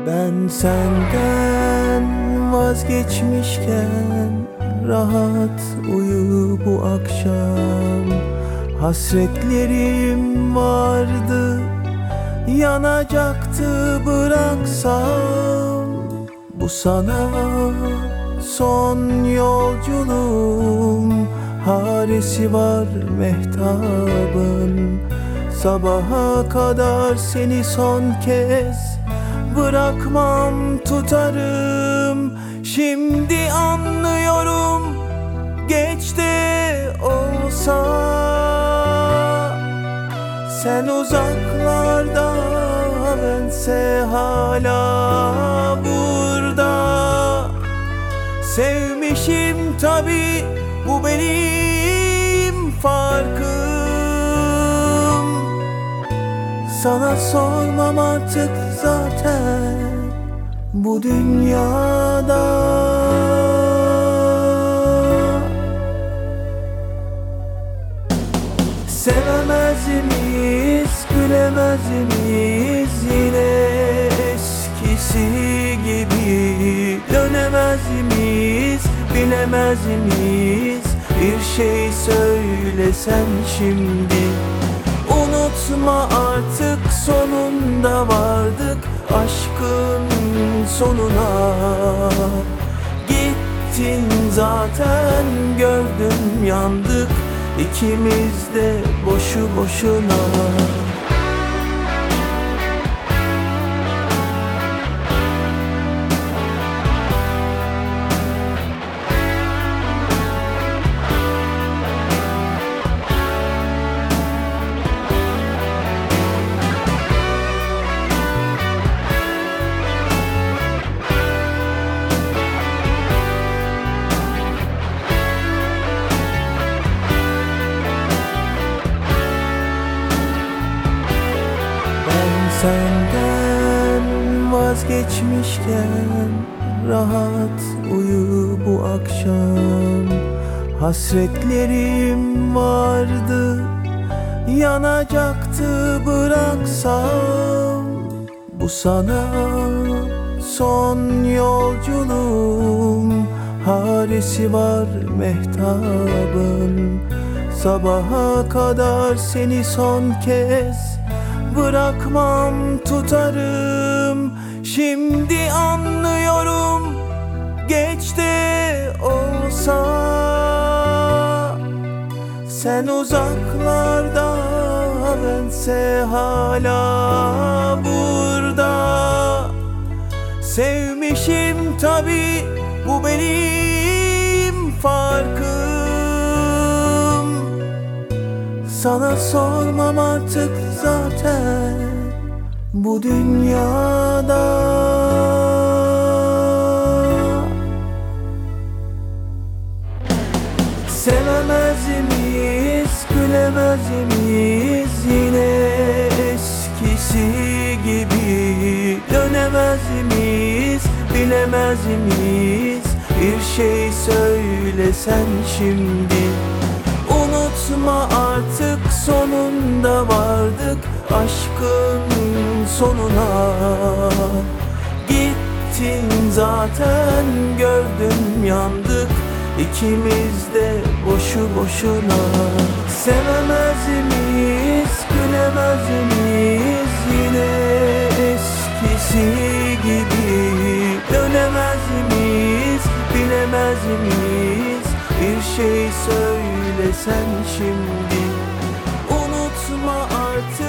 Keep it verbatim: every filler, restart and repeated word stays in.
Ben senden vazgeçmişken rahat uyu bu akşam. Hasretlerim vardı, yanacaktı bıraksam. Bu sana son yolculuğum, haresi var mehtabın. Sabaha kadar seni son kez bırakmam, tutarım. Şimdi anlıyorum, geç de olsa sen uzaklarda, bense hala burada. Sevmişim tabii, bu benim farkım. Sana sormam artık zaten bu dünyada. Sevemez miyiz, gülemez miyiz yine eskisi gibi? Dönemez miyiz, bilemez miyiz? Bir şey söylesen şimdi. Unutma artık, sonunda vardık aşkın sonuna. Gittin zaten, gördüm yandık İkimiz de boşu boşuna. Senden vazgeçmişken rahat uyu bu akşam. Hasretlerim vardı, yanacaktı bıraksam. Bu sana son yolculuğum, haresi var mehtabın. Sabaha kadar seni son kez bırakmam, tutarım. Şimdi anlıyorum, geç de olsa sen uzaklarda, bense hala burada. Sevmişim tabii, bu benim farkım. Sana sormam artık zaten bu dünyada. Sevemez miyiz, gülemez miyiz yine eskisi gibi? Dönemez miyiz, bilemez miyiz? Bir şey söylesen şimdi. Unutma artık, sonunda vardık aşkın sonuna. Gittin zaten, gördüm yandık İkimiz de boşu boşuna. Sevemez miyiz, gülemez miyiz yine eskisi gibi? Dönemez miyiz, bilemez miyiz? Bir şey söylesen şimdi. Unutma artık.